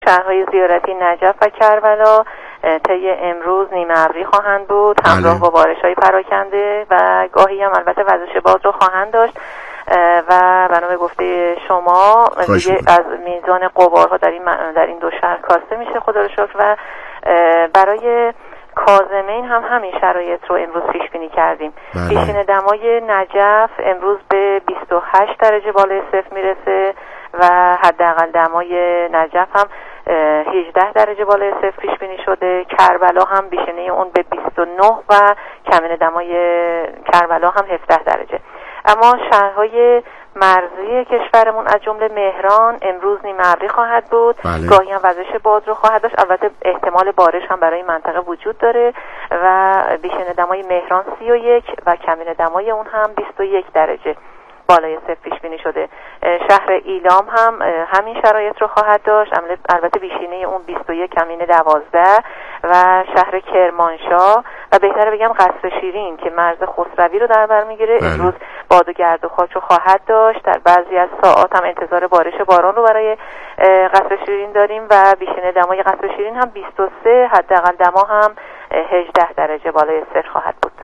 شهرهای زیارتی نجف و کربلا طی امروز نیمه ابری خواهند بود، همراه با بارش‌های پراکنده و گاهی هم البته وزش باد رو خواهند داشت و بنا به گفته شما دیگه از میزان غبارها در این دو شهر کاسته میشه خدا رو شکر. و برای کاظمین هم همین شرایط رو امروز پیش بینی کردیم. پیشین دمای نجف امروز به 28 درجه بالای صفر میرسه و حداقل دمای نجف هم 18 درجه بالای صفر پیش بینی شده. کربلا هم بیشینه اون به 29 و کمین دمای کربلا هم 17 درجه. اما شهرهای مرزی کشورمون از جمله مهران امروز نیمه ابری خواهد بود، گاهی هم وزش باد رو خواهد داشت. البته احتمال بارش هم برای منطقه وجود داره و بیشین دمای مهران 31 و کمین دمای اون هم 21 درجه بالای صفر پیش بینی شده. شهر ایلام هم همین شرایط رو خواهد داشت، البته بیشینه اون 21 کمین 12 و شهر کرمانشاه و بهتره بگم قصر شیرین که مرز خسروی رو در بر میگیره امروز باد و گرد و خاک رو خواهد داشت. در بعضی از ساعات هم انتظار بارش باران رو برای قصر شیرین داریم و بیشینه دمای قصر شیرین هم 23، حداقل دما هم 18 درجه بالای صفر خواهد بود.